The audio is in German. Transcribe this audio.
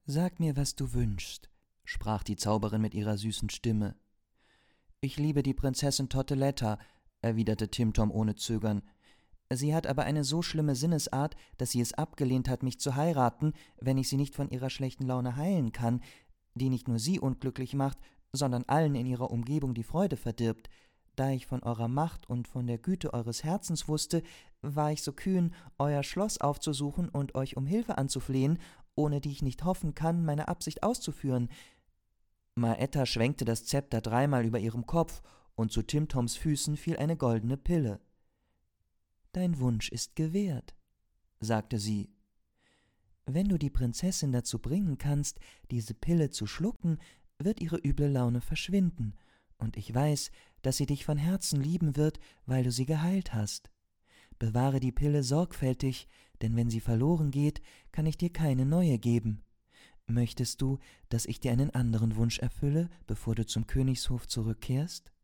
»Sag mir, was du wünschst«, sprach die Zauberin mit ihrer süßen Stimme. »Ich liebe die Prinzessin Torteletta«, erwiderte Timtom ohne Zögern. »Sie hat aber eine so schlimme Sinnesart, dass sie es abgelehnt hat, mich zu heiraten, wenn ich sie nicht von ihrer schlechten Laune heilen kann, die nicht nur sie unglücklich macht, sondern allen in ihrer Umgebung die Freude verdirbt. Da ich von eurer Macht und von der Güte eures Herzens wusste, war ich so kühn, euer Schloss aufzusuchen und euch um Hilfe anzuflehen, ohne die ich nicht hoffen kann, meine Absicht auszuführen.« Maetta schwenkte das Zepter 3-mal über ihrem Kopf, und zu Timtoms Füßen fiel eine goldene Pille. »Dein Wunsch ist gewährt«, sagte sie. »Wenn du die Prinzessin dazu bringen kannst, diese Pille zu schlucken, wird ihre üble Laune verschwinden, und ich weiß, dass sie dich von Herzen lieben wird, weil du sie geheilt hast. Bewahre die Pille sorgfältig, denn wenn sie verloren geht, kann ich dir keine neue geben. Möchtest du, dass ich dir einen anderen Wunsch erfülle, bevor du zum Königshof zurückkehrst?«